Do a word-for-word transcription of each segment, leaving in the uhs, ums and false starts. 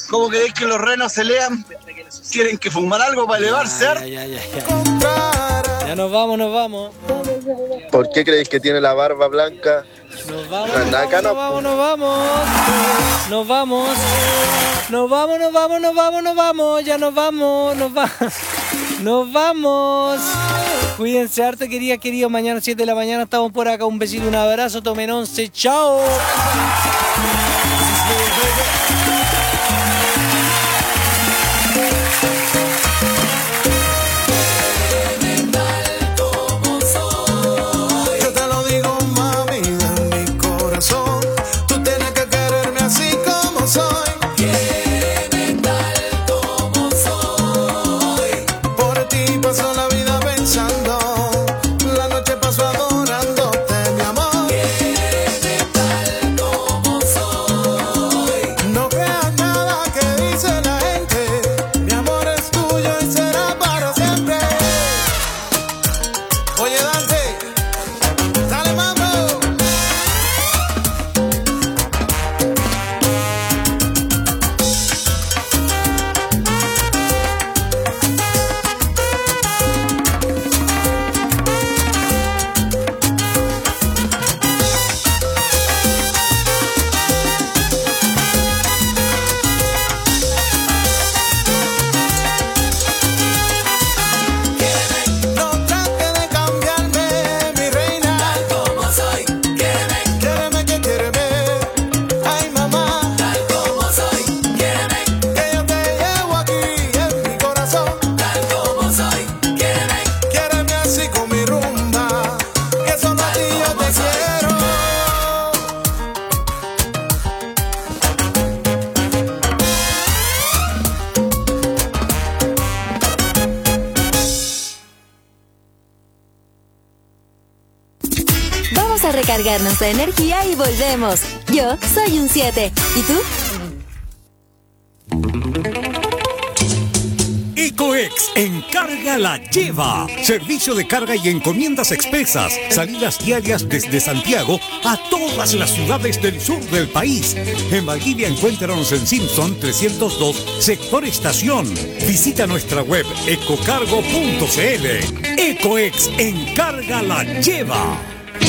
¿Cómo queréis que los renos se lean? ¿Quieren que fumar algo para elevarse? Ya, ya, ya, ya. Ya nos vamos, nos vamos. ¿Por qué creéis que tiene la barba blanca? Nos vamos, nos vamos, nos vamos, nos vamos. Nos vamos. Nos vamos, nos vamos, nos vamos, nos vamos. Ya nos vamos, nos vamos. Nos vamos. Cuídense harto, queridas, queridos. Mañana siete de la mañana estamos por acá. Un besito, un abrazo. Tomen once. Chao. Cargarnos de energía y volvemos. Yo soy un siete. ¿Y tú? Ecoex Encarga la Lleva. Servicio de carga y encomiendas expresas. Salidas diarias desde Santiago a todas las ciudades del sur del país. En Valdivia encuéntranos en Simpson trescientos dos, sector estación. Visita nuestra web ecocargo punto cl. Ecoex Encarga la Lleva.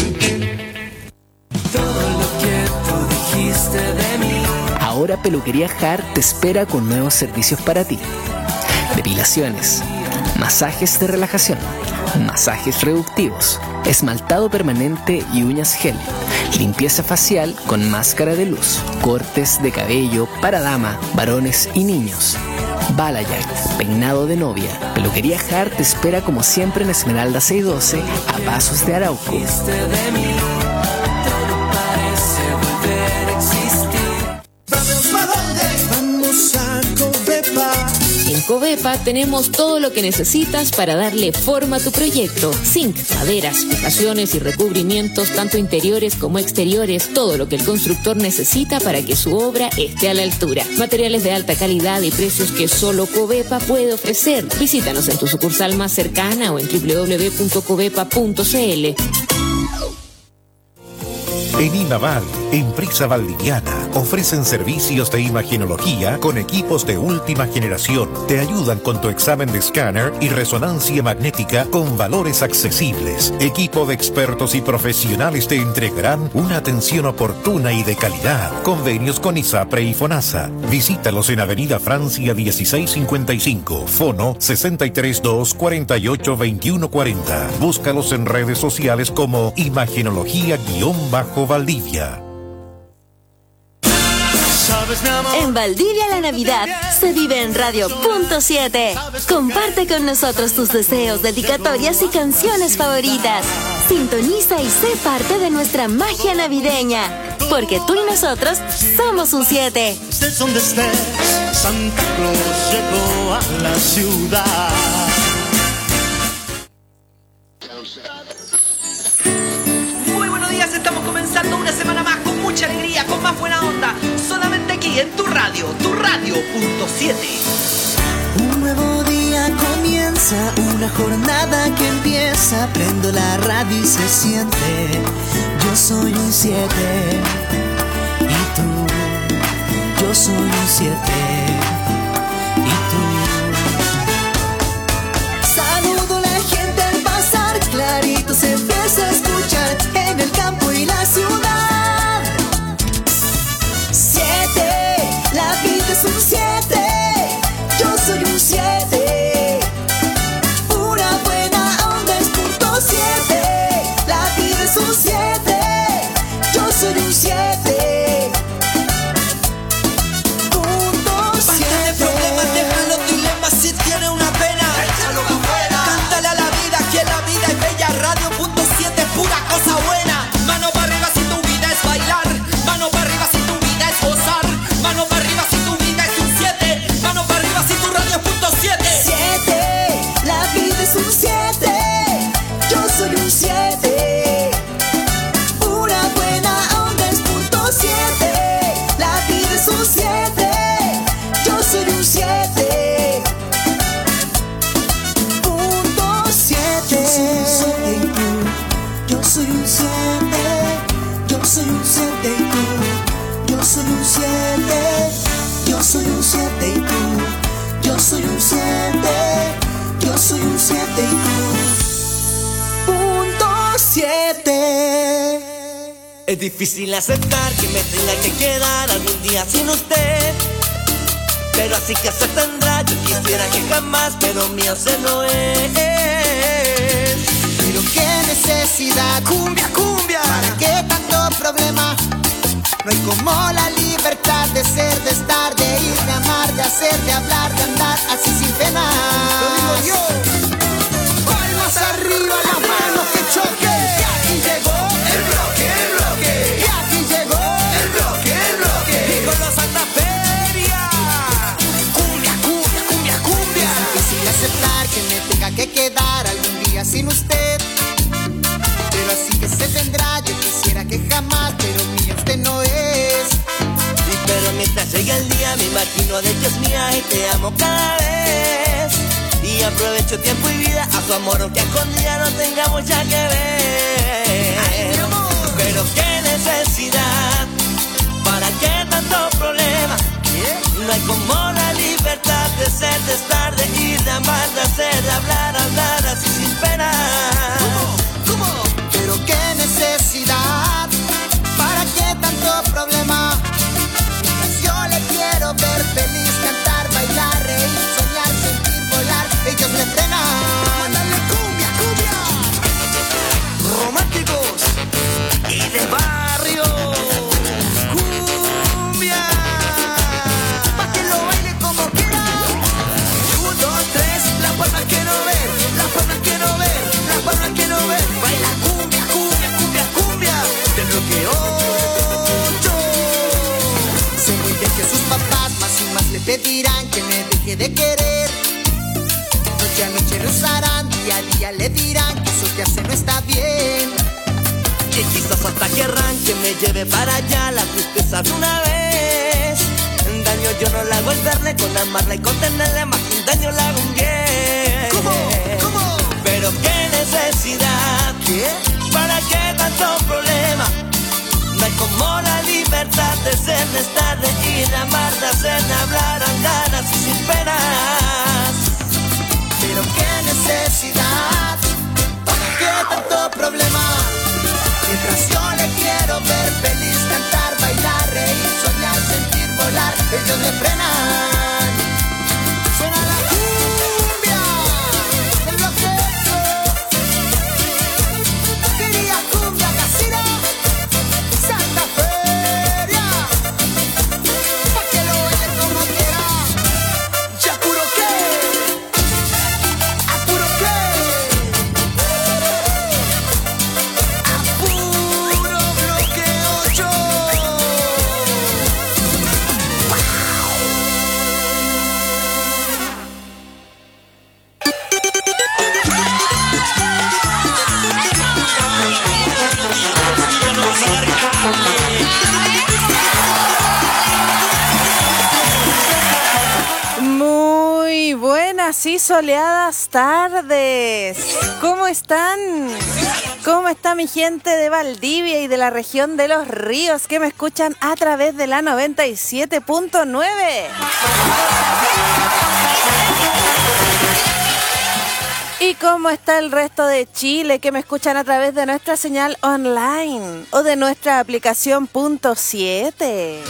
Ahora Peluquería Hart te espera con nuevos servicios para ti. Depilaciones, masajes de relajación, masajes reductivos, esmaltado permanente y uñas gel, limpieza facial con máscara de luz, cortes de cabello para dama, varones y niños, balayage, peinado de novia. Peluquería Hart te espera como siempre en Esmeralda seiscientos doce a Pasos de Arauco. En Covepa tenemos todo lo que necesitas para darle forma a tu proyecto. Zinc, maderas, fijaciones y recubrimientos, tanto interiores como exteriores, todo lo que el constructor necesita para que su obra esté a la altura. Materiales de alta calidad y precios que solo Covepa puede ofrecer. Visítanos en tu sucursal más cercana o en doble u doble u doble u punto covepa punto cl. En Imaval, empresa valdiviana, ofrecen servicios de imagenología con equipos de última generación. Te ayudan con tu examen de escáner y resonancia magnética con valores accesibles. Equipo de expertos y profesionales te entregarán una atención oportuna y de calidad. Convenios con ISAPRE y FONASA. Visítalos en Avenida Francia dieciséis cincuenta y cinco, Fono sesenta y tres dos, cuarenta y ocho, veintiuno cuarenta. Búscalos en redes sociales como imagenología-Valdivia. En Valdivia la Navidad se vive en Radio Punto siete. Comparte con nosotros tus deseos, dedicatorias y canciones favoritas. Sintoniza y sé parte de nuestra magia navideña. Porque tú y nosotros somos un siete. Estés donde estés, Santa Claus llegó a la ciudad. Muy buenos días, estamos comenzando una semana más con mucha alegría, con más buena onda. Solamente aquí en tu radio, tu radio punto siete. Un nuevo día comienza, una jornada que empieza. Prendo la radio y se siente. Yo soy un siete. Y tú, yo soy un siete. Es difícil aceptar que me tenga que quedar algún día sin usted, pero así que se tendrá. Yo quisiera que jamás, pero mío se no es. Pero qué necesidad, cumbia, cumbia, ¿para qué tanto problema? No hay como la libertad de ser, de estar, de ir, de amar, de hacer, de hablar, de andar así sin pena. Lo digo yo. Palmas arriba, las manos que choque. Y aquí llegó el bloque, el bloque. Y aquí llegó el bloque, el bloque. Y con los Santa Feria. Cumbia, cumbia, cumbia, cumbia. Es difícil aceptar que me tenga que quedar algún día sin usted, pero así que se tendrá. Yo quisiera que jamás, pero mío usted no es. Y pero mientras llegue el día me imagino de que es mía y te amo cada vez. Y aprovecho tiempo y vida a tu amor, aunque a escondida no tengamos ya que ver. Ay, mi amor. Pero qué necesidad, ¿para qué tanto problema? ¿Qué? No hay como la libertad de ser, de estar, de ir, de amar, de hacer, de hablar, hablar así sin pena. ¿Cómo? ¿Cómo? Pero qué necesidad, ¿para qué tanto problema? Mientras yo le quiero ver feliz, cantar, bailar, reír, soñar, sentir, volar, ellos le frenan. ¡Mándale cumbia, cumbia! Románticos y de barrio. ¡Cumbia! Pa' que lo baile como quiera. Un, dos, tres, las palmas quiero ver, las palmas quiero ver, las palmas quiero ver. Baila cumbia, cumbia, cumbia, cumbia. Del bloque ocho. Sé muy bien que sus papás más y más le pedirán que me deje de querer. Noche a noche lo usarán, día a día le dirán que eso que hace no está bien. Y quizás hasta querrán que me lleve para allá la tristeza de una vez. Daño yo no la hago el verle, con amarla y contenerle, más que un daño la hago un bien. ¿Cómo? ¿Cómo? Pero qué necesidad, ¿Qué? ¿para qué tanto problema? No hay como la libertad de ser, de estar, de ir, de amar, de hacer, de hablar, andar así sin penas. Pero qué necesidad, ¿para qué tanto problema? Mientras yo le quiero ver feliz, cantar, bailar, reír, soñar, sentir, volar, ellos me frenan. Suena la cumbia del bloque. Quería cumbia casera, Santa Feria, pa' que lo baile como quiera. Ya puro que, a puro que, a puro bloque ocho. Muy buenas y soleadas tardes. ¿Cómo están? ¿Cómo está mi gente de Valdivia y de la región de Los Ríos que me escuchan a través de la noventa y siete punto nueve? ¿Y cómo está el resto de Chile que me escuchan a través de nuestra señal online o de nuestra aplicación punto siete?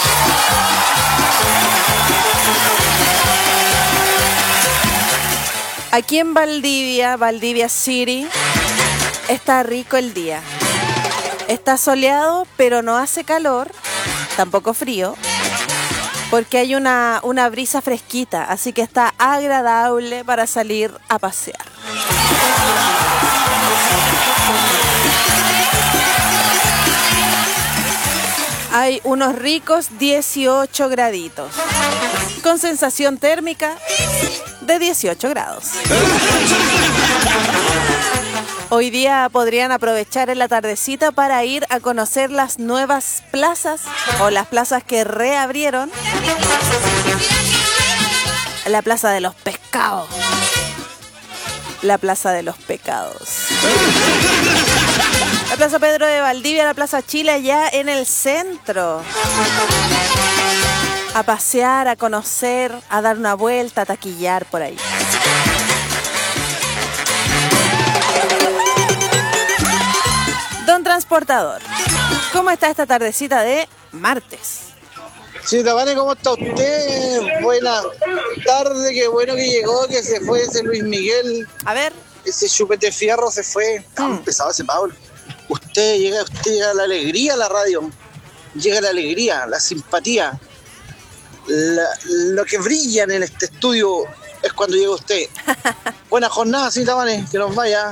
Aquí en Valdivia, Valdivia City, está rico el día. Está soleado, pero no hace calor, tampoco frío, porque hay una, una brisa fresquita, así que está agradable para salir a pasear. Hay unos ricos dieciocho graditos, con sensación térmica de dieciocho grados. Hoy día podrían aprovechar en la tardecita para ir a conocer las nuevas plazas o las plazas que reabrieron. La Plaza de los Pescados. La Plaza de los Pecados. La Plaza Pedro de Valdivia, la Plaza Chile, allá en el centro. A pasear, a conocer, a dar una vuelta, a taquillar por ahí. Don Transportador, ¿Cómo está esta tardecita de martes? Sí, Tabane, ¿cómo está usted? Buena tarde, qué bueno que llegó, que se fue ese Luis Miguel. A ver. Ese chupete fierro se fue. Tan mm. pesado ese Pablo. Usted llega, usted llega a la alegría a la radio. Llega la alegría, la simpatía. La, lo que brilla en este estudio es cuando llega usted. Buena jornada, sí, Tabane, que nos vaya.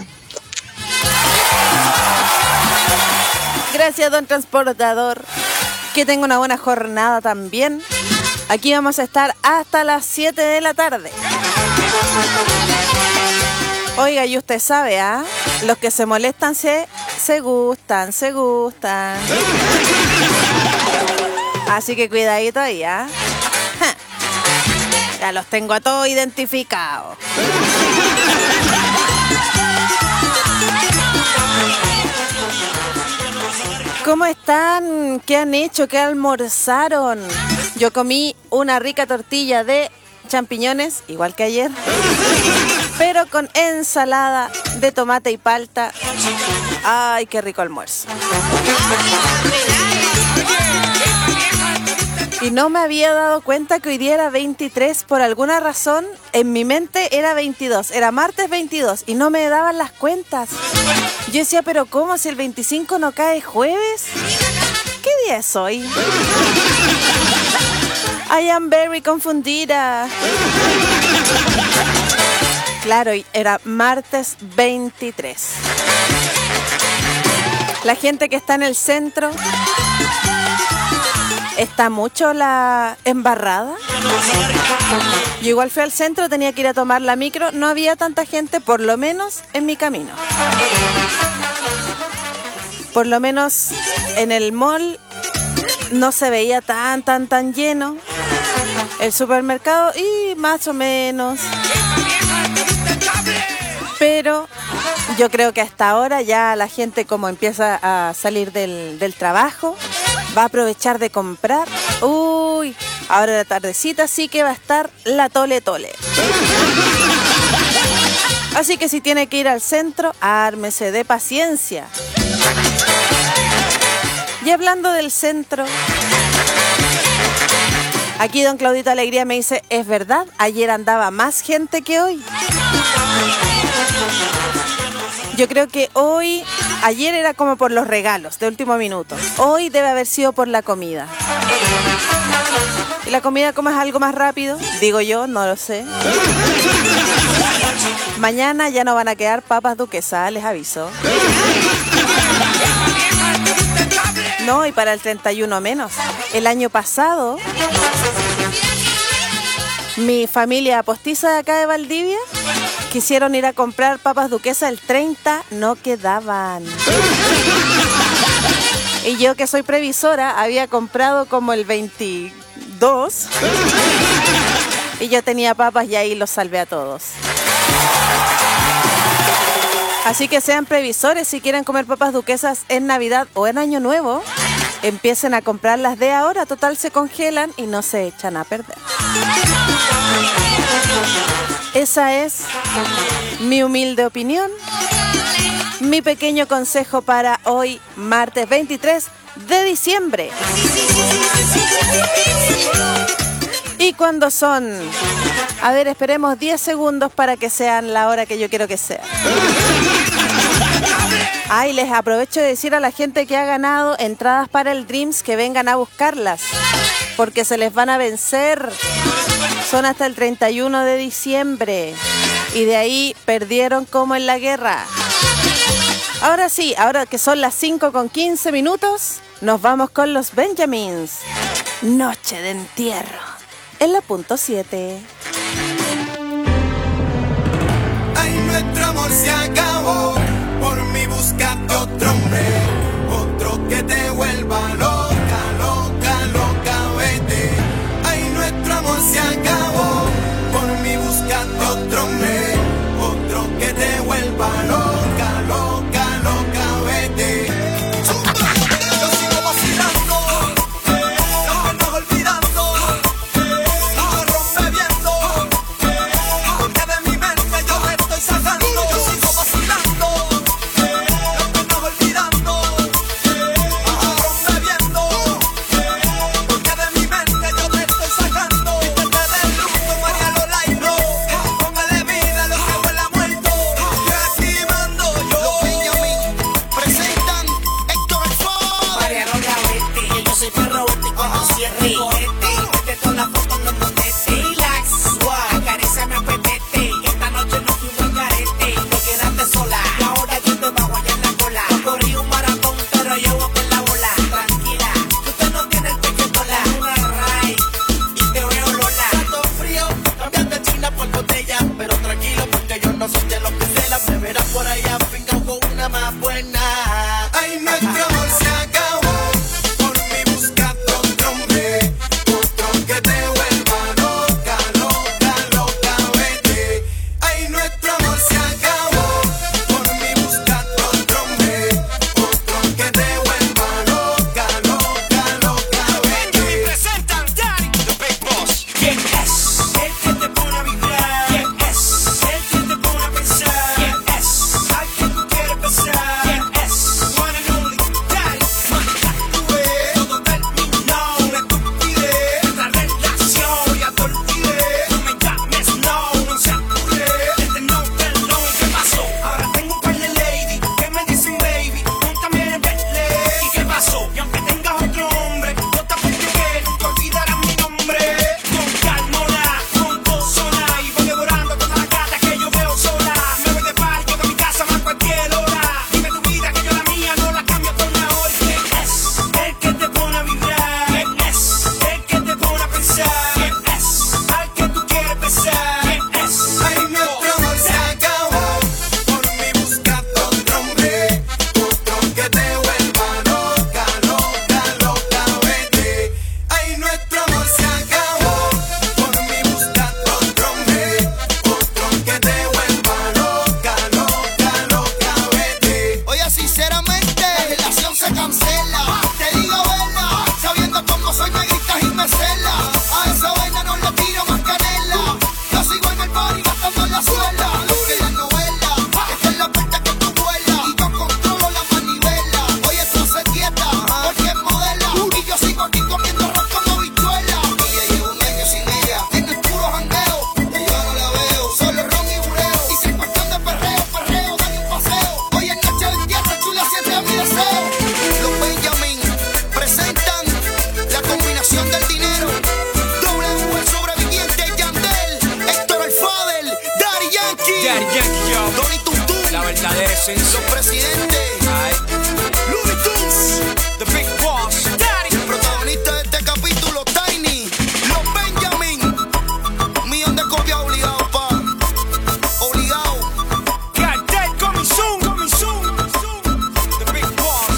Gracias, don transportador. Que tenga una buena jornada también. Aquí vamos a estar hasta las siete de la tarde. Oiga, y usted sabe, ¿ah? ¿eh? Los que se molestan se, se gustan, se gustan. Así que cuidadito ahí, ¿ah? ¿eh? Ya los tengo a todos identificados. ¿Cómo están? ¿Qué han hecho? ¿Qué almorzaron? Yo comí una rica tortilla de champiñones, igual que ayer, pero con ensalada de tomate y palta. ¡Ay, qué rico almuerzo! Y no me había dado cuenta que hoy día era veintitrés. Por alguna razón, en mi mente era veintidós. Era martes veintidós y no me daban las cuentas. Yo decía, ¿pero cómo? Si el veinticinco no cae jueves. ¿Qué día es hoy? I am very confundida. Claro, era martes veintitrés. La gente que está en el centro... ¿Está mucho la embarrada? Yo igual fui al centro, tenía que ir a tomar la micro. No había tanta gente, por lo menos en mi camino. Por lo menos en el mall no se veía tan, tan, tan lleno. El supermercado, y más o menos. Pero yo creo que hasta ahora ya la gente, como empieza a salir del, del trabajo, va a aprovechar de comprar. Uy, ahora la tardecita sí que va a estar la tole tole. Así que si tiene que ir al centro, ármese de paciencia. Y hablando del centro, aquí don Claudito Alegría me dice, ¿es verdad? Ayer andaba más gente que hoy. Yo creo que hoy, ayer era como por los regalos de último minuto. Hoy debe haber sido por la comida. ¿Y la comida cómo es algo más rápido? Digo yo, no lo sé. Mañana ya no van a quedar papas duquesas, les aviso. No, y para el treinta y uno menos. El año pasado, mi familia postiza de acá de Valdivia quisieron ir a comprar papas duquesas, el treinta no quedaban. Y yo, que soy previsora, había comprado como el veintidós y yo tenía papas y ahí los salvé a todos. Así que sean previsores, si quieren comer papas duquesas en Navidad o en Año Nuevo, empiecen a comprarlas de ahora, total se congelan y no se echan a perder. Esa es mi humilde opinión, mi pequeño consejo para hoy, martes veintitrés de diciembre. ¿Y cuándo son? A ver, esperemos diez segundos para que sean la hora que yo quiero que sea. Ay, les aprovecho de decir a la gente que ha ganado entradas para el Dreams que vengan a buscarlas, porque se les van a vencer. Son hasta el treinta y uno de diciembre y de ahí perdieron como en la guerra. Ahora sí, ahora que son las cinco con quince minutos, nos vamos con los Benjamins. Noche de entierro en la punto siete. Ay, nuestro amor se acabó. Por mí búscate otro hombre, otro que te vuelva loca, loca, loca, vete. Ay, nuestro amor se acabó. Por mí búscate otro hombre, otro que te vuelva loca, loca, loca, vete. Yo sigo vacilando, no me estoy olvidando, no me rompe viendo, porque de mi mente yo me estoy sacando. Yo sigo vacilando. Daddy Yankee, yo. Tony Tuntun. La verdadera esencia. Los presidentes. Ay. Looney Tunes. The Big Boss. Daddy. El protagonista de este capítulo, Tiny. Los Benjamin. Un millón de copias obligados, pa. Obligado. God damn, coming soon, coming soon. The Big Boss.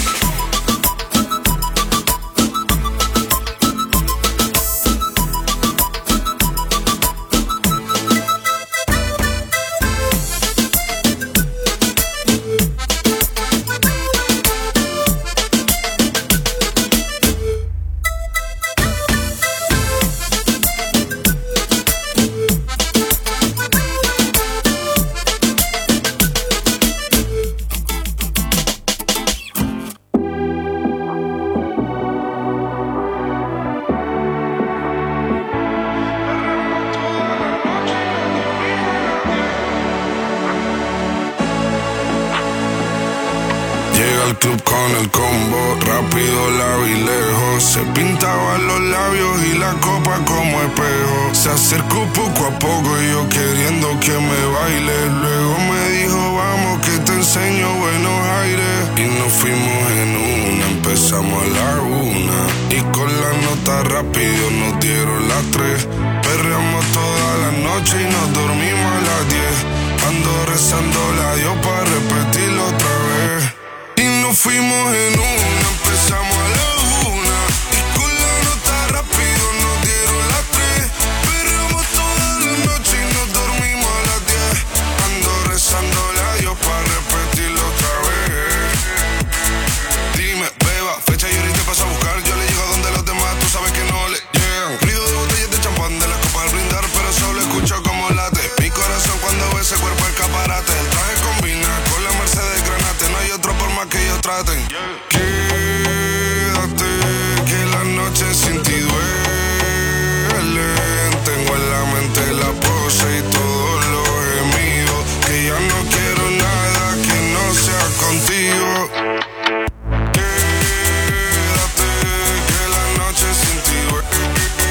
Llega al club con el combo, rápido la vi lejos. Se pintaban los labios y la copa como espejo. Se acercó poco a poco y yo queriendo que me baile. Luego me dijo, vamos que te enseño buenos aires. Y nos fuimos en una, empezamos a la una. Y con la nota rápido nos dieron las tres. Perreamos toda la noche y nos dormimos a las diez. Ando rezando la Dios para repetirlo otra vez. Y nos fuimos en una, empezamos a la una. Y con la nota rápido nos dieron las tres. Perreamos toda la noche y nos dormimos a las diez. Ando rezando a Dios para repetirlo otra vez. Dime, beba, fecha y ahorita paso a buscar. Yo le llego a donde los demás, tú sabes que no le llegan. Ruido de botellas de champán de las copas al brindar, pero solo escucho como late mi corazón cuando ve ese cuerpo escaparate. El traje combina con la Mercedes Granate. No hay otro por más que ellos traten. Quédate, que la noche sin ti duele. Tengo en la mente la pose y todos los gemidos. Que ya no quiero nada que no sea contigo. Quédate, que la noche sin ti duele.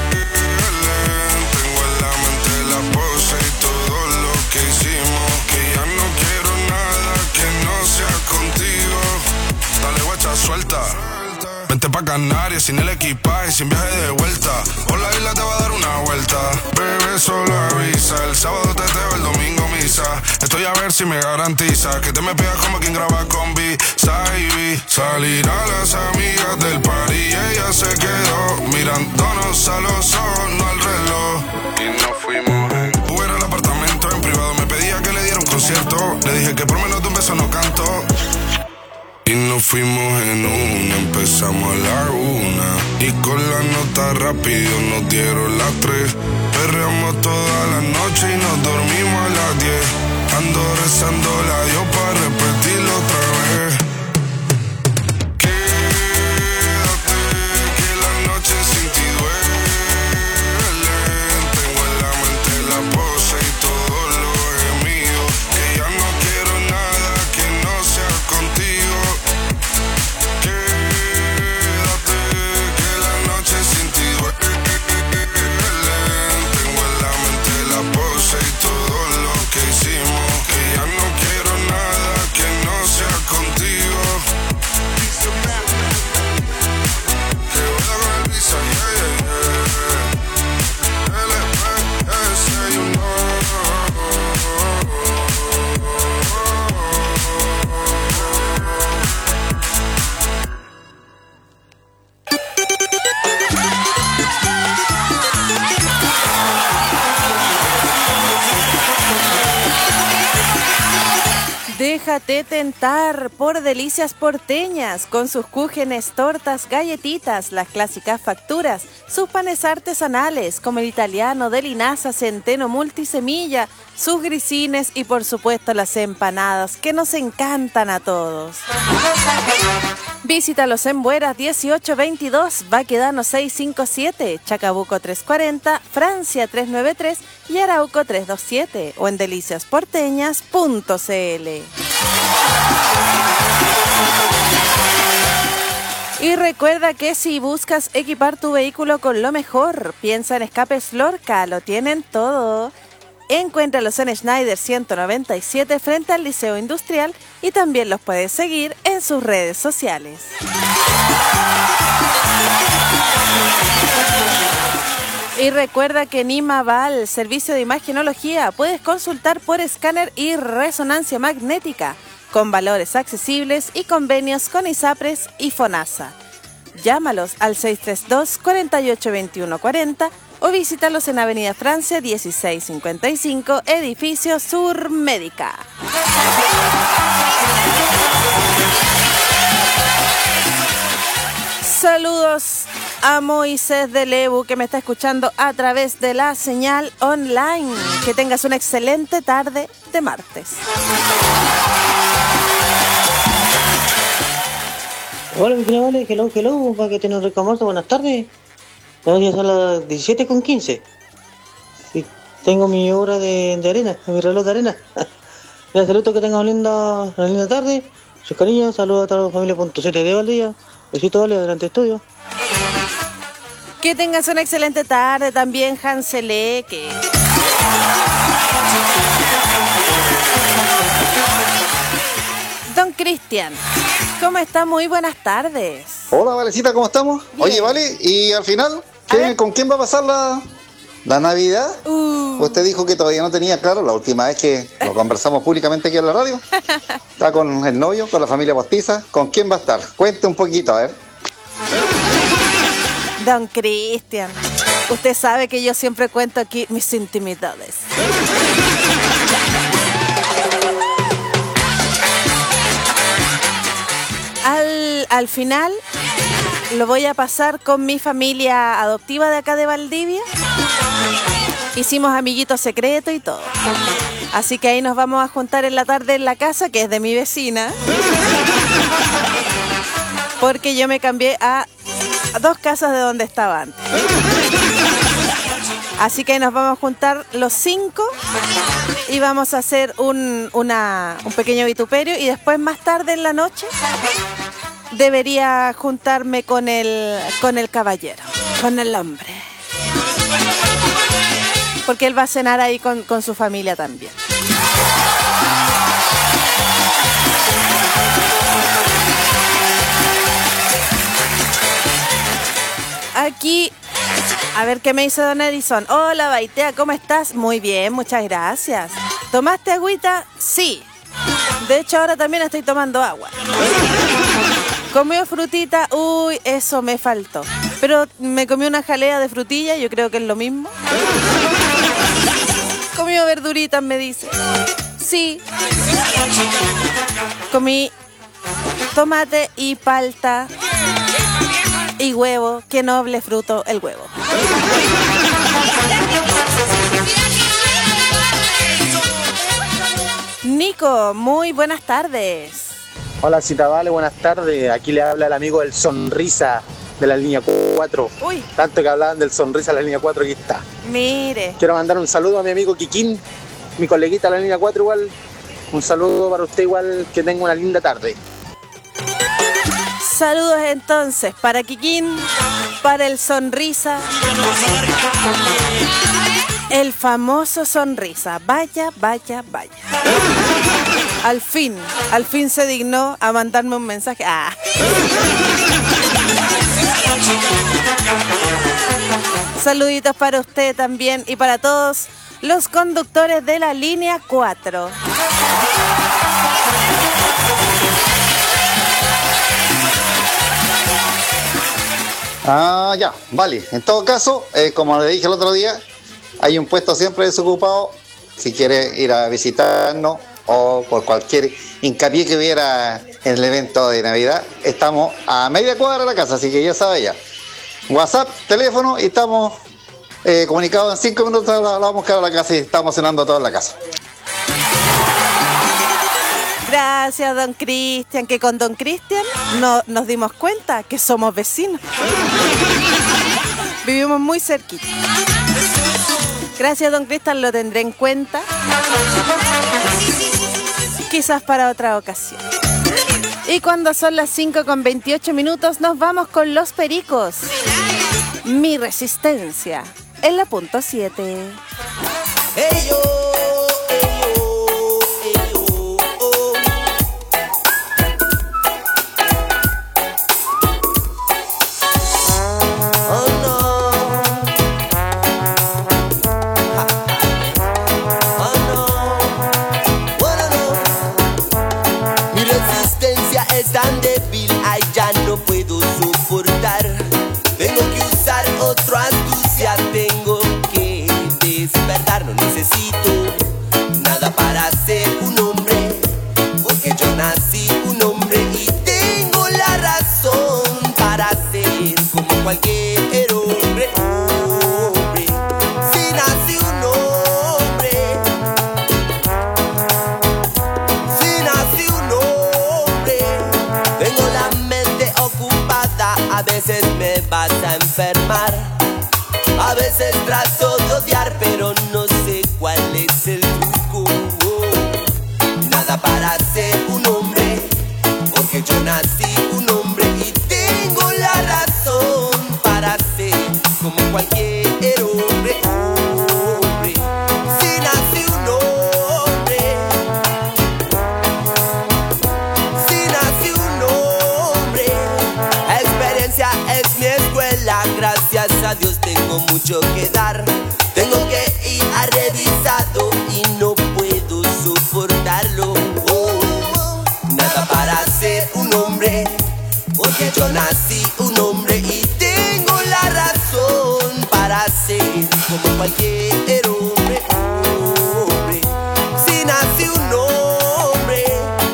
Tengo en la mente la pose y todo lo que hicimos. Que ya no quiero nada que no sea contigo. Dale guacha, suelta. Vente pa' Canarias sin el equipaje, sin viaje de vuelta. Por la isla te va a dar una vuelta. Bebé, solo avisa. El sábado teteo, el domingo misa. Estoy a ver si me garantiza que te me pegas como quien graba con B-Side. Salir a las amigas del party y ella se quedó mirándonos a los ojos, no al reloj. Y nos fuimos en Uber al apartamento en privado. Me pedía que le diera un concierto. Le dije que por menos de un beso no canto. Y nos fuimos en una, empezamos a la una. Y con la nota rápido nos dieron las tres. Perreamos toda la noche y nos dormimos a las diez. Ando rezando la Dios para repetirlo otra vez. Quédate, que la noche sin ti duele. Tengo en la mente la pose y todos los gemidos. Que ya no quiero nada que no sea contigo. Quédate, que la noche sin ti duele. Tengo en la mente la pose y todo lo que hicimos. Que ya no quiero nada que no sea contigo. Que vuela con el visa, yeah, yeah, yeah. L P S, you know. Déjate tentar por Delicias Porteñas, con sus cúgenes, tortas, galletitas, las clásicas facturas, sus panes artesanales como el italiano de linaza, centeno, multisemilla, sus grisines y por supuesto las empanadas que nos encantan a todos. Visítalos en Bueras dieciocho veintidós, Baquedano seiscientos cincuenta y siete, Chacabuco trescientos cuarenta, Francia trescientos noventa y tres y Arauco trescientos veintisiete o en delicias porteñas punto c l. Y recuerda que si buscas equipar tu vehículo con lo mejor, piensa en Escapes Lorca, lo tienen todo. Encuéntralos en Schneider ciento noventa y siete frente al Liceo Industrial y también los puedes seguir en sus redes sociales. Y recuerda que en Imaval, servicio de imagenología, puedes consultar por escáner y resonancia magnética, con valores accesibles y convenios con ISAPRES y FONASA. Llámalos al seis tres dos, cuatro ocho dos uno cuatro cero o visítalos en Avenida Francia dieciséis cincuenta y cinco, Edificio Sur Médica. Saludos a Moisés de Lebu, que me está escuchando a través de la señal online. Que tengas una excelente tarde de martes. Hola, mi querida Vale, hello, hello, para que tengan un rico almuerzo, buenas tardes. Ya son las diecisiete con quince. Sí, tengo mi hora de, de arena, mi reloj de arena. Les saludo, que tengan una linda, una linda tarde. Sus cariños, saludos a toda la familia punto siete de Valdivia. Besito, Vale, adelante estudio. Que tengas una excelente tarde también, Hanseleque. Don Cristian, ¿cómo está? Muy buenas tardes. Hola, Valecita, ¿cómo estamos? Bien. Oye, Vale, y al final, ¿qué, ¿con quién va a pasar la, la Navidad? Uh. Usted dijo que todavía no tenía claro la última vez que lo conversamos públicamente aquí en la radio. Está con el novio, con la familia postiza. ¿Con quién va a estar? Cuente un poquito, a ver. Don Cristian, usted sabe que yo siempre cuento aquí mis intimidades. Al, al final lo voy a pasar con mi familia adoptiva de acá de Valdivia. Hicimos amiguitos secretos y todo. Así que ahí nos vamos a juntar en la tarde en la casa, que es de mi vecina. Porque yo me cambié a dos casas de donde estaba antes. Así que ahí nos vamos a juntar los cinco y vamos a hacer un, una, un pequeño vituperio. Y después, más tarde en la noche, debería juntarme con el, con el caballero, con el hombre. Porque él va a cenar ahí con, con su familia también. Aquí, a ver qué me dice don Edison. Hola, Baitea, ¿cómo estás? Muy bien, muchas gracias. ¿Tomaste agüita? Sí. De hecho, ahora también estoy tomando agua. ¿Comió frutita? Uy, eso me faltó. Pero me comí una jalea de frutilla, yo creo que es lo mismo. ¿Comió verduritas? Me dice. Sí. Comí tomate y palta y huevo. Qué noble fruto el huevo. Nico, muy buenas tardes. Hola, Cita Vale, buenas tardes. Aquí le habla el amigo del Sonrisa de la línea cuatro. Uy. Tanto que hablaban del Sonrisa de la línea cuatro, aquí está. Mire. Quiero mandar un saludo a mi amigo Kikín, mi coleguita de la línea cuatro igual. Un saludo para usted igual, que tenga una linda tarde. Saludos entonces para Kikín, para el Sonrisa, el famoso Sonrisa. Vaya, vaya, vaya. Al fin, al fin se dignó a mandarme un mensaje. Ah. Saluditos para usted también y para todos los conductores de la línea cuatro. Ah, ya, vale. En todo caso, eh, como le dije el otro día, hay un puesto siempre desocupado. Si quiere ir a visitarnos o por cualquier hincapié que hubiera en el evento de Navidad, estamos a media cuadra de la casa, así que ya sabe ya. WhatsApp, teléfono, y estamos eh, comunicados en cinco minutos. La vamos a buscar a la casa y estamos cenando toda en la casa. Gracias, don Cristian, que con don Cristian no, nos dimos cuenta que somos vecinos. Vivimos muy cerquita. Gracias, don Cristian, lo tendré en cuenta. Quizás para otra ocasión. Y cuando son las cinco con veintiocho minutos, nos vamos con Los Pericos. Mi Resistencia, en la punto siete. Ey, yo, ey, yo, ey, yo, oh. Oh no. Ha. Oh no. Oh no, no. Mi resistencia es tan débil, ay ya no puedo soportar. Tengo que usar otro astucia, tengo que despertar. No necesito nada para ser un hombre, porque yo nací un hombre y tengo la razón para ser como cualquier hombre. Hombre, si nací un hombre, si nací un hombre, tengo la mente ocupada, a veces me vas a enfermar. A veces trato de odiar, pero no sé cuál es el truco. Nada para ser un hombre, porque yo nací un hombre y tengo la razón para ser como cualquier hombre. Hombre, si nací un hombre, si nací un hombre, experiencia es mi escuela, gracias a Dios tengo mucho que dar. Tengo que ir a revisado y no puedo soportarlo. Oh, nada para ser un hombre, porque yo nací un hombre y tengo la razón para ser como cualquier hombre. Hombre, si nací un hombre.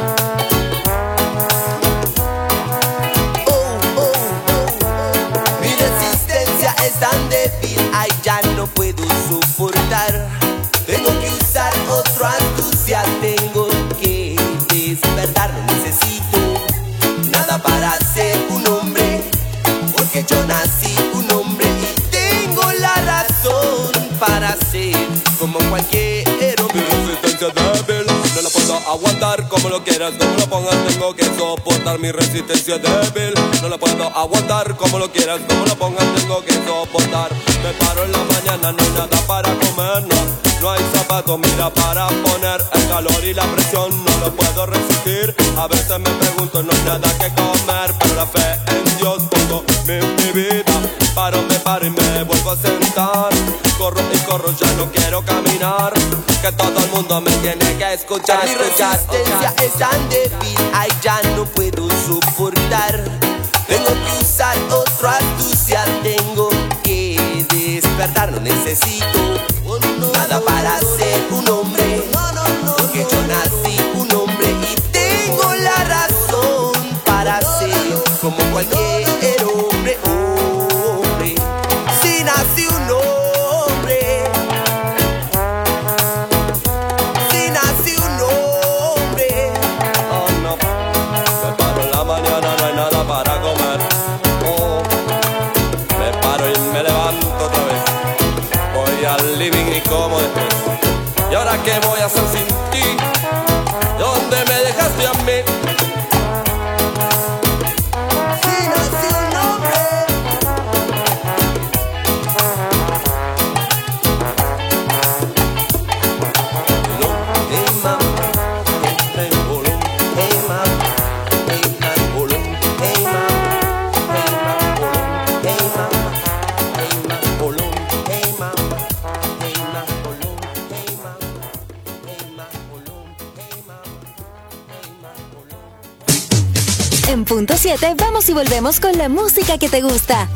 Oh, oh, oh. Mi resistencia es tan débil, ay ya no puedo soportar. Tengo que usar otro astucia, tengo que despertar. No necesito nada para ser un hombre, porque yo nací un hombre y tengo la razón para ser como cualquier hombre. Mi resistencia es débil, no la puedo aguantar. Como lo quieras, como lo pongas, tengo que soportar. Mi resistencia es débil, no la puedo aguantar. Como lo quieras, como lo pongas, tengo que soportar. Me paro en la mañana, no hay nada para comer, no. No hay zapatos, mira, para poner. El calor y la presión no lo puedo resistir. A veces me pregunto, no hay nada que comer, pero la fe en Dios pongo mi, mi vida. Paro, me paro y me vuelvo a sentar. Corro y corro, ya no quiero caminar. Que todo el mundo me tiene que escuchar. Mi resistencia es tan débil, ay ya no puedo soportar. Tengo que usar otra astucia, tengo que despertar. No necesito nada para ser un hombre, porque yo nací un hombre y tengo la razón para ser como cualquier hombre. Hombre, si nací un hombre, si nací un hombre. Oh no, me paro en la mañana, no hay nada para comer. Oh, me paro y me levanto otra vez. Voy al living y como después. ¿Y ahora qué voy a hacer sin ti? ¿Dónde me dejaste a mí? Si nací un hombre. Hey mam, hey bolón, hey mam, hey mam bolón, hey mam, hey mam bolón, hey mam, hey mam bolón, hey mam, hey mam bolón, hey mam, hey mam bolón, hey mam, hey mam bolón. En punto siete vamos y volvemos con la música que te gusta.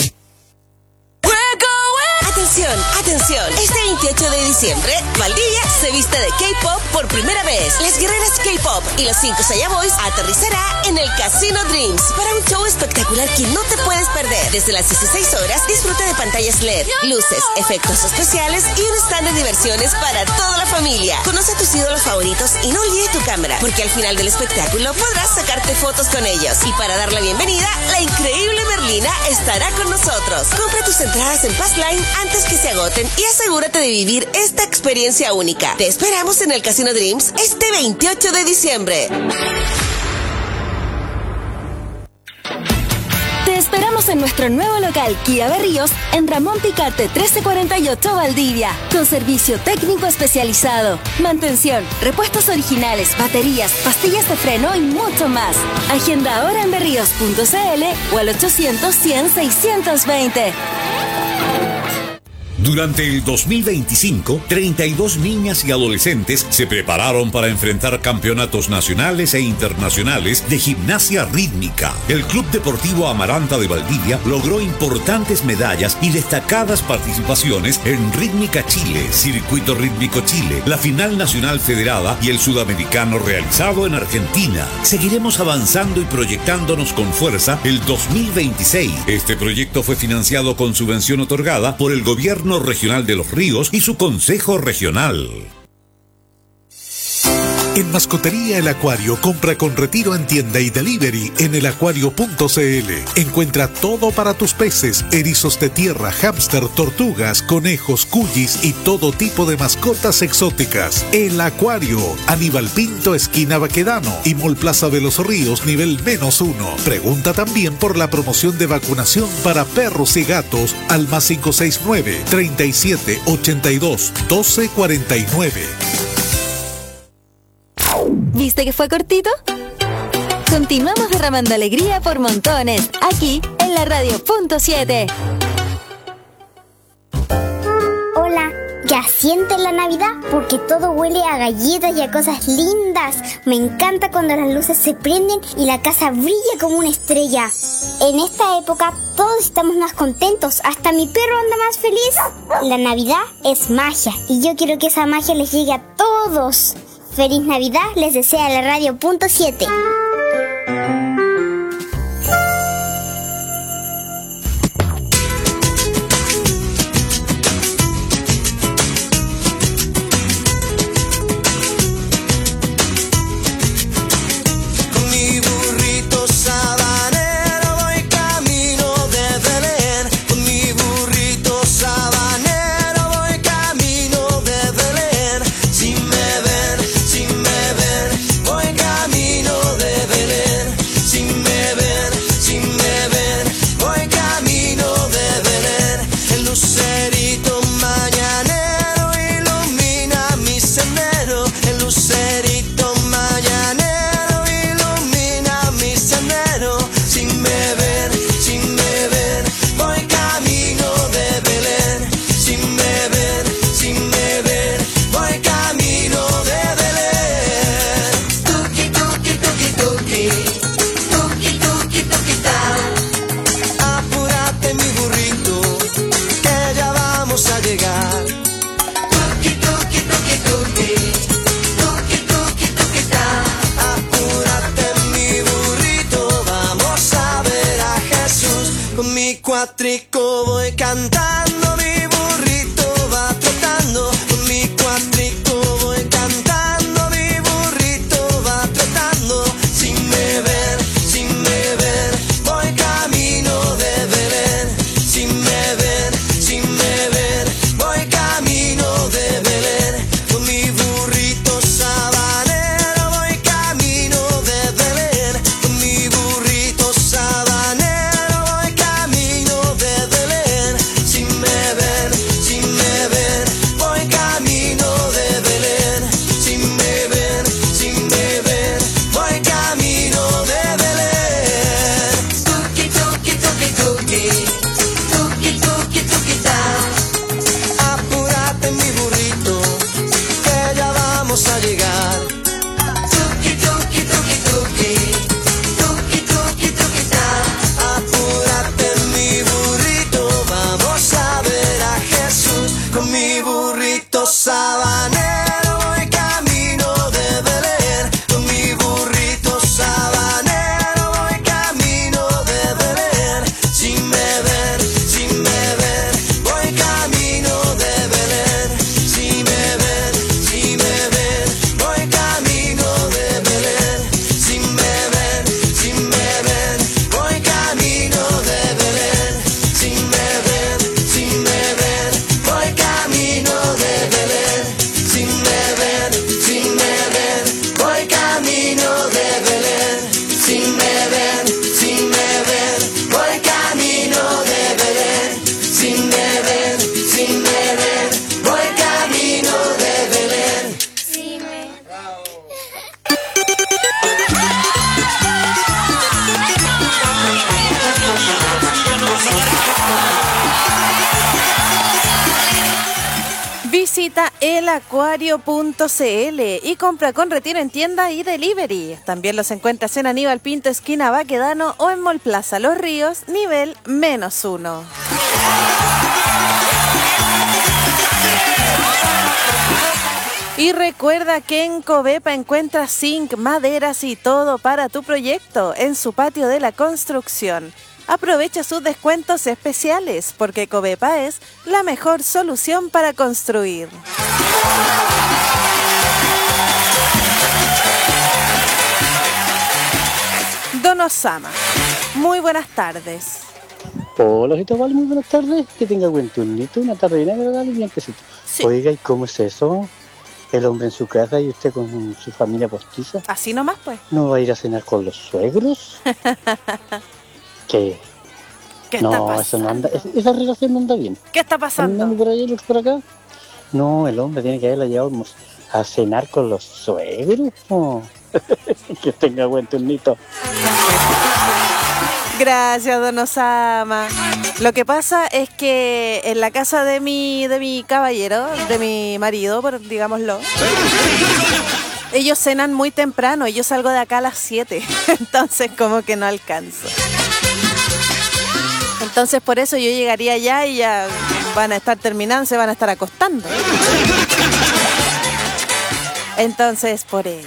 Atención, atención. Este veintiocho de diciembre, Valdivia se viste de K-pop por primera vez. Las guerreras K-pop y los cinco Saya Boys aterrizará en el Casino Dreams para un show espectacular que no te puedes perder. Desde las dieciséis horas, disfruta de pantallas L E D, luces, efectos especiales y un stand de diversiones para toda la familia. Conoce a tus ídolos favoritos y no olvides tu cámara, porque al final del espectáculo podrás sacarte fotos con ellos. Y para dar la bienvenida, la increíble Merlina estará con nosotros. Compra tus entradas en Passline antes que se agoten y asegúrate de vivir esta experiencia única. Te esperamos en el Casino Dreams este veintiocho de diciembre. Te esperamos en nuestro nuevo local Kia Berríos en Ramón Picarte trece cuarenta y ocho Valdivia, con servicio técnico especializado, mantención, repuestos originales, baterías, pastillas de freno y mucho más. Agenda ahora en berríos punto cl o al ochocientos cien seiscientos veinte. Durante el dos mil veinticinco, treinta y dos niñas y adolescentes se prepararon para enfrentar campeonatos nacionales e internacionales de gimnasia rítmica. El Club Deportivo Amaranta de Valdivia logró importantes medallas y destacadas participaciones en Rítmica Chile, Circuito Rítmico Chile, la Final Nacional Federada y el Sudamericano realizado en Argentina. Seguiremos avanzando y proyectándonos con fuerza el dos mil veintiséis. Este proyecto fue financiado con subvención otorgada por el Gobierno Regional de Los Ríos y su Consejo Regional. En Mascotería El Acuario, compra con retiro en tienda y delivery en el acuario punto cl. Encuentra todo para tus peces, erizos de tierra, hámster, tortugas, conejos, cuyis y todo tipo de mascotas exóticas. El Acuario, Aníbal Pinto, esquina Baquedano y Mall Plaza de los Ríos, nivel menos uno. Pregunta también por la promoción de vacunación para perros y gatos al más cinco seis nueve, treinta y siete, ochenta y dos, doce cuarenta y nueve. ¿Viste que fue cortito? Continuamos derramando alegría por montones, aquí en la radio punto siete. Hola, ¿ya sienten la Navidad? Porque todo huele a galletas y a cosas lindas. Me encanta cuando las luces se prenden y la casa brilla como una estrella. En esta época todos estamos más contentos, hasta mi perro anda más feliz. La Navidad es magia y yo quiero que esa magia les llegue a todos. Feliz Navidad les desea la radio punto siete. Cuatrico voy cantando, mi burrito va trotando. Con mi cuatrico voy cantando, mi burrito va trotando. Sin me ver, sin me ver, voy camino de Belén. Sin me ver, sin me ver, voy camino de Belén. Con mi burrito sabanero voy camino de Belén. Con mi burrito sabanero de Belén, sin me ver, sin me ver, voy camino de Belén, sin me ver, sin me ver, voy camino de Belén. Tuki, tuki, tuki, tuki, tuki, tuki, tuki, ta. Apúrate mi burrito, que ya vamos a llegar. Tuki, tuki, tuki, tuki, tuki, tuki, tuki, ta. Apúrate mi burrito, vamos a ver a Jesús. Con mi burrito sabanero voy camino de Belén. Con mi burrito sabanero voy camino de Belén. Sin me ver, sin me ver, voy camino de Belén. Sin me ver, sin me ver, voy camino de Belén. Sin me ver, sin me ver, voy camino de Belén. Sin me ver, sin me ver, voy camino de Belén. Visita el acuario punto c l y compra con retiro en tienda y delivery. También los encuentras en Aníbal Pinto, esquina Baquedano, o en Mall Plaza Los Ríos, nivel menos uno. Y recuerda que en Covepa encuentras zinc, maderas y todo para tu proyecto en su patio de la construcción. Aprovecha sus descuentos especiales porque Covepa es la mejor solución para construir. Don Osama, muy buenas tardes. Hola, Jito Val, muy buenas tardes. Que tenga buen turnito, una tarde bien agradable y bien quesito. Sí. Oiga, ¿y cómo es eso? El hombre en su casa y usted con su familia postiza. Así nomás, pues. ¿No va a ir a cenar con los suegros? ¿Qué? ¿Qué no, está pasando? eso no anda, es- esa relación no anda bien. ¿Qué está pasando? ¿Andando por allá y otro por acá? No, el hombre tiene que haberla llevado a cenar con los suegros. Oh. Que tenga buen turnito. Gracias, don Osama. Lo que pasa es que en la casa de mi, de mi caballero, de mi marido, por, digámoslo, ellos cenan muy temprano y yo salgo de acá a las siete, entonces como que no alcanzo. Entonces por eso yo llegaría allá y ya van a estar terminando, se van a estar acostando. Entonces por eso.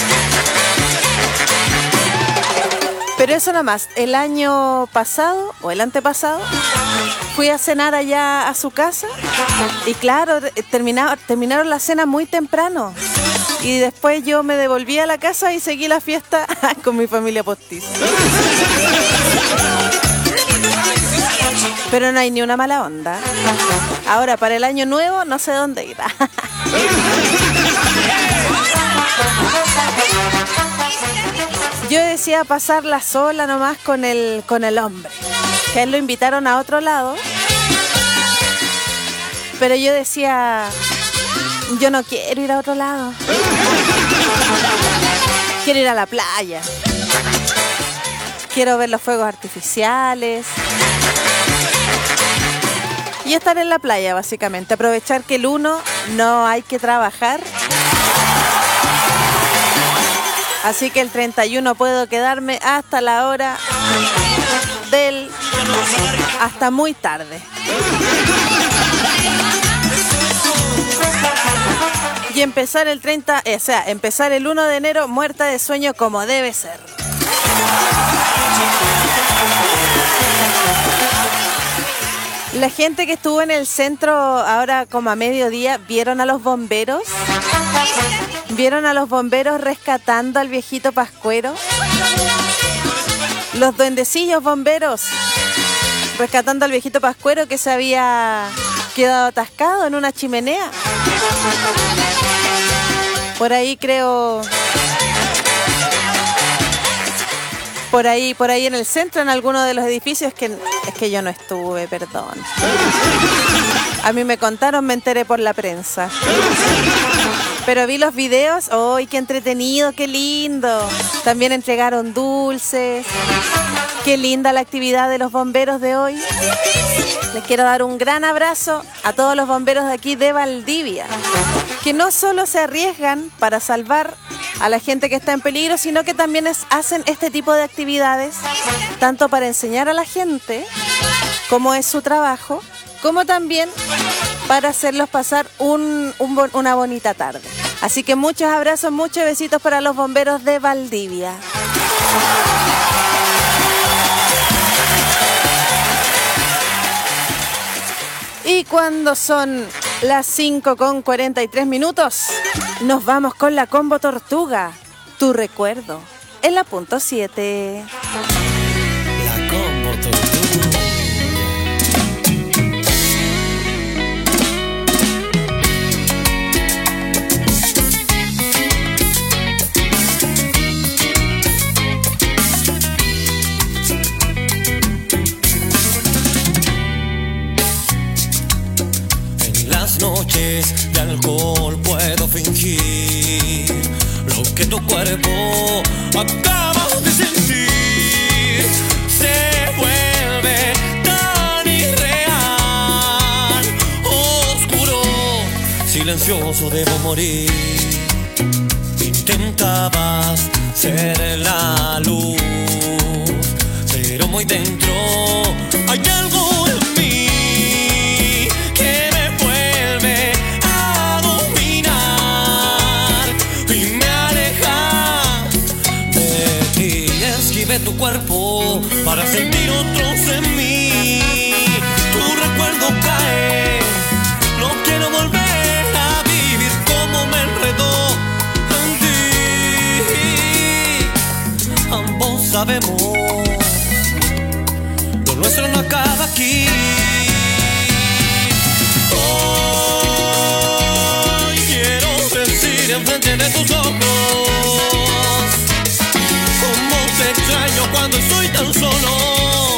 Pero eso nada más, el año pasado o el antepasado fui a cenar allá a su casa y claro, terminaron, terminaron la cena muy temprano y después yo me devolví a la casa y seguí la fiesta con mi familia postiza. Pero no hay ni una mala onda. Ahora para el año nuevo no sé dónde ir. Yo decía pasarla sola nomás con el, con el hombre. Que a él lo invitaron a otro lado. Pero yo decía, yo no quiero ir a otro lado. Quiero ir a la playa. Quiero ver los fuegos artificiales. Y estar en la playa, básicamente. Aprovechar que el uno no hay que trabajar. Así que el treinta y uno puedo quedarme hasta la hora del... hasta muy tarde. Y empezar el treinta, o sea, empezar el uno de enero muerta de sueño como debe ser. La gente que estuvo en el centro ahora como a mediodía, ¿vieron a los bomberos? ¿Vieron a los bomberos rescatando al viejito Pascuero? Los duendecillos bomberos rescatando al viejito Pascuero que se había quedado atascado en una chimenea. Por ahí creo... Por ahí, por ahí en el centro, en alguno de los edificios, que es que yo no estuve, perdón. A mí me contaron, me enteré por la prensa. Pero vi los videos, ¡ay, qué entretenido, qué lindo! También entregaron dulces. Qué linda la actividad de los bomberos de hoy. Les quiero dar un gran abrazo a todos los bomberos de aquí de Valdivia, que no solo se arriesgan para salvar a la gente que está en peligro, sino que también es, hacen este tipo de actividades, tanto para enseñar a la gente cómo es su trabajo, como también para hacerlos pasar un, un bon- una bonita tarde. Así que muchos abrazos, muchos besitos para los bomberos de Valdivia. Y cuando son las cinco con cuarenta y tres minutos, nos vamos con la Combo Tortuga, tu recuerdo, en la punto siete. La Combo Tortuga. En las noches de alcohol puedo fingir lo que tu cuerpo acaba de sentir. Se vuelve tan irreal, oscuro, silencioso debo morir. Intentabas ser la luz, pero muy dentro hay algo en mí que me vuelve a dominar y me aleja de ti. Esquivé tu cuerpo para sentir otros en mí. Tu recuerdo cae, no quiero volver a vivir como me enredó en ti. Ambos sabemos, lo nuestro no acaba aquí. Hoy quiero decir enfrente de tus ojos cómo te extraño cuando estoy tan solo.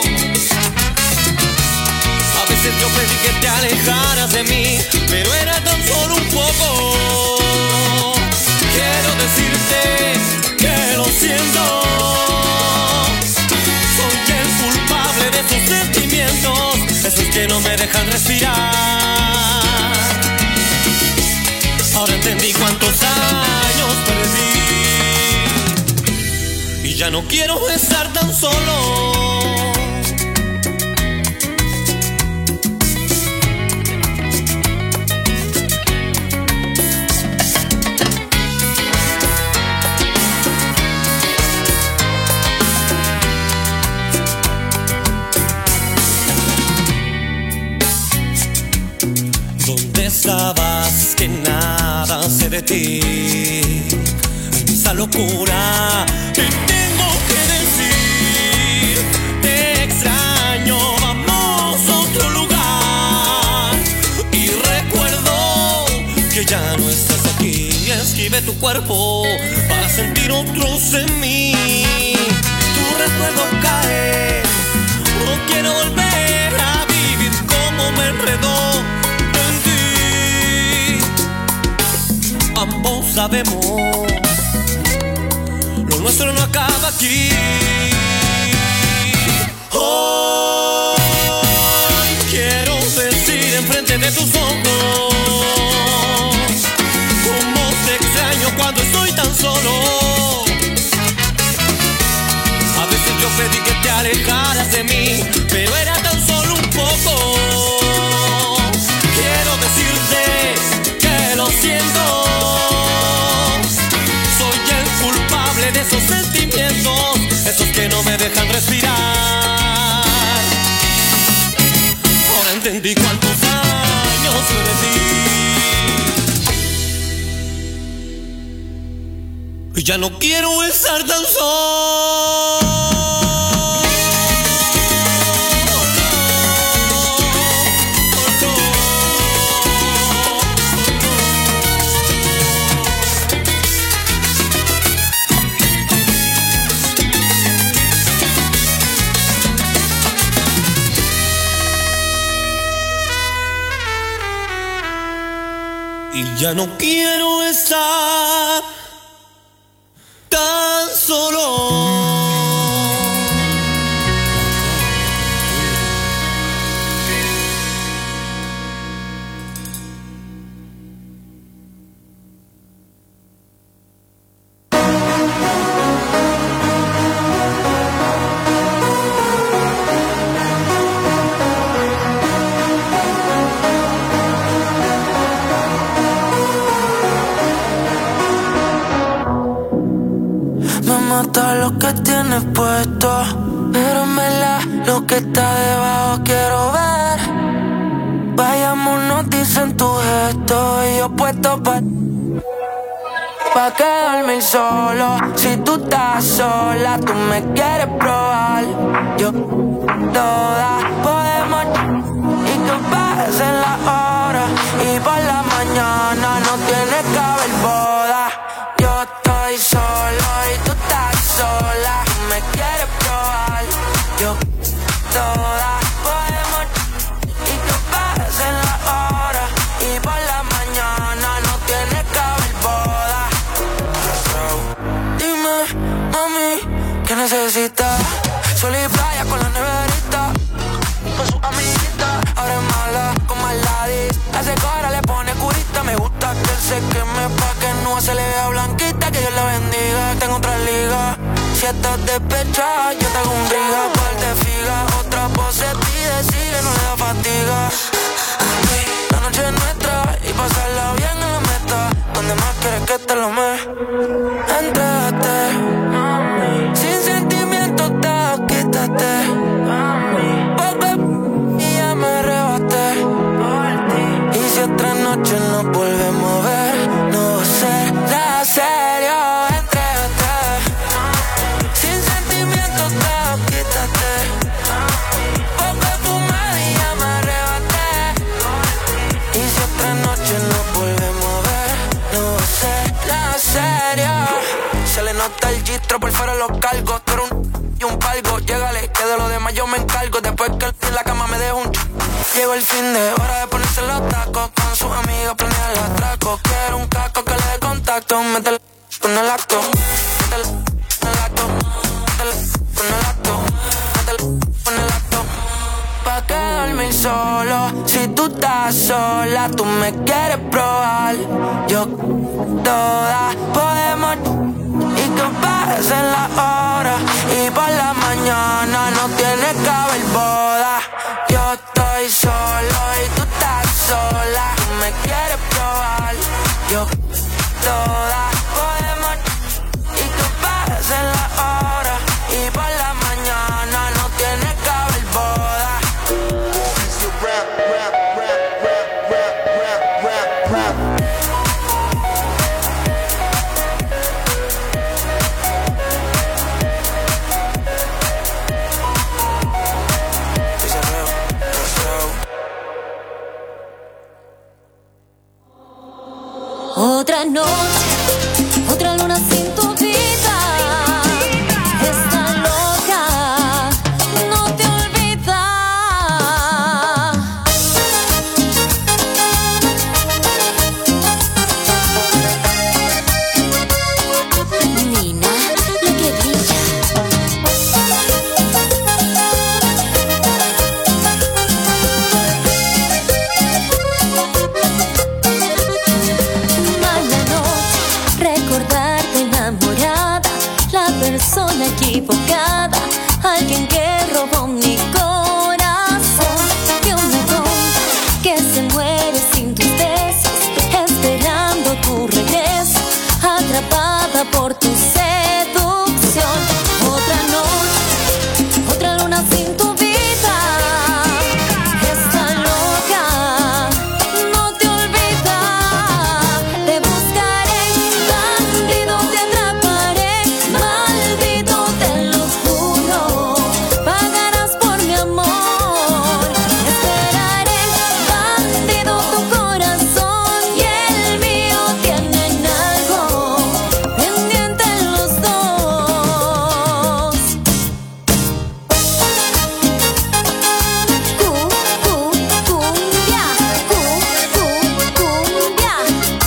Yo pedí que te alejaras de mí, pero era tan solo un poco. Quiero decirte que lo siento. Soy el culpable de esos sentimientos, esos que no me dejan respirar. Ahora entendí cuántos años perdí y ya no quiero estar tan solo. Sabes que nada sé de ti, esa locura que tengo que decir. Te extraño, vamos a otro lugar. Y recuerdo que ya no estás aquí. Esquivé tu cuerpo para sentir otros en mí. Tu recuerdo cae, no quiero volver a vivir como me enredó. Ambos sabemos, lo nuestro no acaba aquí. Hoy quiero decir enfrente de tus ojos cómo te extraño cuando estoy tan solo. A veces yo pedí que te alejaras de mí, pero era tan solo un poco. Quiero decirte que lo siento. De esos sentimientos, esos que no me dejan respirar. Ahora entendí cuántos años perdí y ya no quiero estar tan solo. Ya no quiero estar tan solo. Mata lo que tienes puesto, pero en verdad lo que está debajo quiero ver. Vayámonos, dicen tu gesto y yo puesto pa' pa' quedarme solo. Si tú estás sola, tú me quieres probar. Yo toda podemos y que pasen las horas y por la mañana no tiene que haber boda. Yo estoy solo y tú estás sola, tú me quieres probar. Yo toda podemos y que pasen las horas y por la mañana no tiene que haber boda. Dime, mami, ¿qué necesitas? Sol y playa con la neverita, con su amiguita. Ahora es mala con Maladis, hace cara, le pone curita. Me gusta acérqueme pa' que no se le vea blanquita, que Dios la bendiga. Tengo otra liga. Si estás despechada, yo te hago un briga, par de figa. Otra pose pide, sigue, no le da fatiga. La noche es nuestra y pasarla bien en la meta. Donde más quieres que te lo me entrate. Sin sentimientos te quítate. Y ya me arrebaté. Y si otra noche nos volvemos a ver, no será serio. Se le nota el gistro, por fuera los cargos. Tú eres un y un palgo, llégale, que de lo demás yo me encargo. Después que en la cama me dejo un ch... Llegó el fin de hora de ponerse los tacos. Con sus amigos planear el atraco. Quiero un casco que le dé contacto. Métele con el acto. Métele con el acto. Métele con el acto. Métele con el acto. Pa' quedarme solo. Si tú estás sola, tú me quieres probar. Yo toda podemos y que pasen las horas. Y por la mañana no tiene que haber boda. Yo estoy solo y tú estás sola. Tú me quieres probar. Yo toda podemos y que pasen las horas. Y por la mañana no tiene que haber boda. Rap, rap, rap, rap, rap, rap, rap, rap. Otra noche, otra luna sin tu vida. Está loca, no te olvida. Nina, la que brilla. Persona equivocada, alguien que robó mi corazón. Y una tonta que se muere sin tus besos, esperando tu regreso, atrapada por tu seducción. Otra noche, otra luna sin tu vida. Está loca, no te olvida. Te buscaré, bandido, te atraparé. Maldito, te lo juro, pagarás por mi amor. Esperaré, bandido, tu corazón y el mío tienen algo pendiente los dos. Cu, cu, cumbia, cu, cu, cumbia.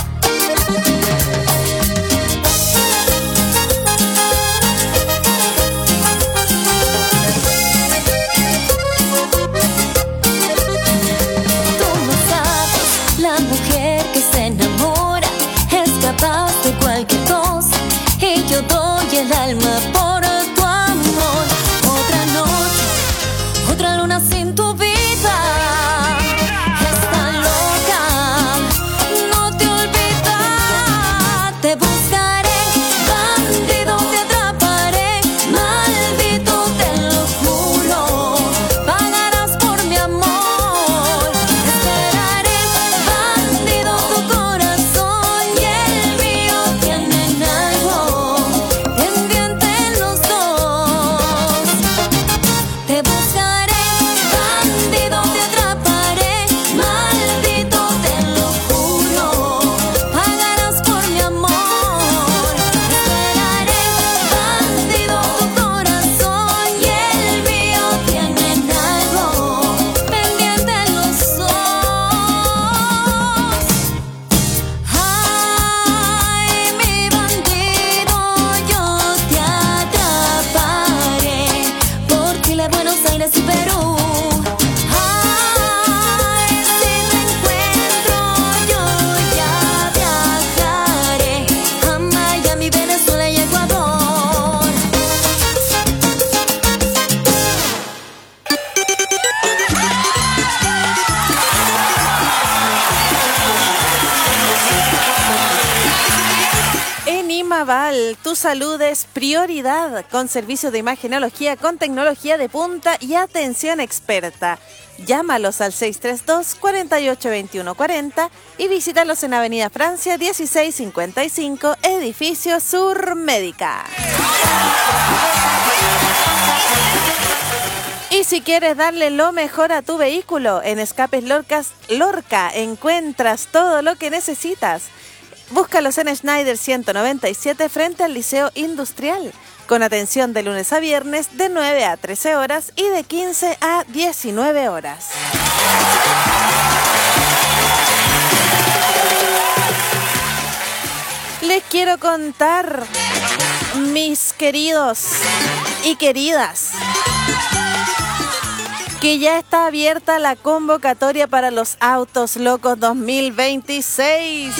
Tú no sabes, la mujer que se enamora es capaz de cualquier cosa, y yo doy el alma por tu amor. Otra noche, otra luna sin tu vida. Está loca, no te olvida. Te buscaré, bandido, te atraparé. Maldito, te lo juro, pagarás por mi amor. Esperaré, bandido, tu corazón y el mío tienen algo pendiente Dermaval, tu salud es prioridad, con servicios de imagenología con tecnología de punta y atención experta. Llámalos al seis tres dos, cuatro ocho dos uno cuatro cero y visítalos en Avenida Francia dieciséis cincuenta y cinco, Edificio Sur Médica. Y si quieres darle lo mejor a tu vehículo, en Escapes Lorcas, Lorca encuentras todo lo que necesitas. Búscalos en Schneider ciento noventa y siete frente al Liceo Industrial, con atención de lunes a viernes de nueve a trece horas y de quince a diecinueve horas. Les quiero contar, mis queridos y queridas, que ya está abierta la convocatoria para los Autos Locos dos mil veintiséis.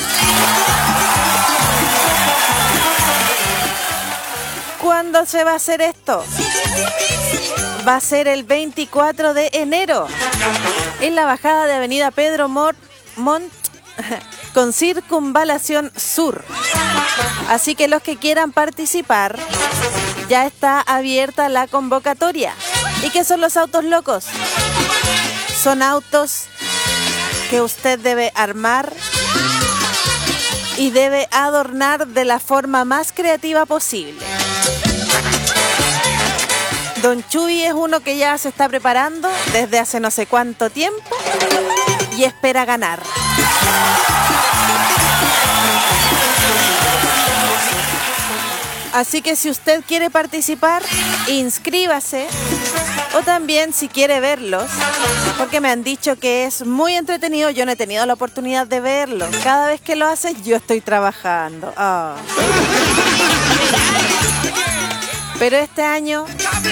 ¿Cuándo se va a hacer esto? Va a ser el veinticuatro de enero en la bajada de Avenida Pedro Mor- Montt con Circunvalación Sur. Así que los que quieran participar, ya está abierta la convocatoria. ¿Y qué son los autos locos? Son autos que usted debe armar y debe adornar de la forma más creativa posible. Don Chuy es uno que ya se está preparando desde hace no sé cuánto tiempo y espera ganar. Así que si usted quiere participar, inscríbase. O también si quiere verlos, porque me han dicho que es muy entretenido. Yo no he tenido la oportunidad de verlo. Cada vez que lo hacen, yo estoy trabajando. Oh. Pero este año...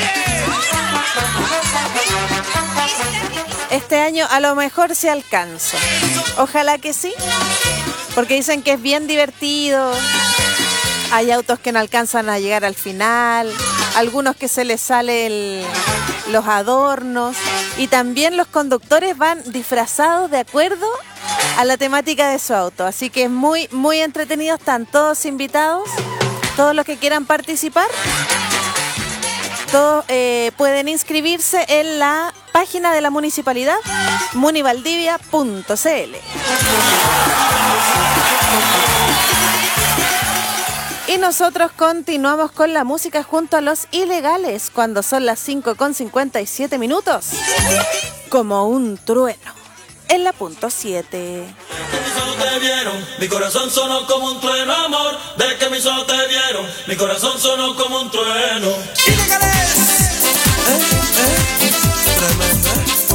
Este año a lo mejor se alcanza. Ojalá que sí. Porque dicen que es bien divertido. Hay autos que no alcanzan a llegar al final. Algunos que se les salen los adornos. Y también los conductores van disfrazados de acuerdo a la temática de su auto. Así que es muy, muy entretenido. Están todos invitados. Todos los que quieran participar. Todos eh, pueden inscribirse en la página de la municipalidad, munivaldivia punto c l. Y nosotros continuamos con la música junto a Los Ilegales cuando son las cinco con cincuenta y siete minutos. Como un trueno en la punto siete. Mis ojos te vieron, mi corazón sonó como un trueno, amor. De que mis ojos te vieron, mi corazón sonó como un trueno. ¡Ilegales! ¿Eh? ¿Eh? Tremendo.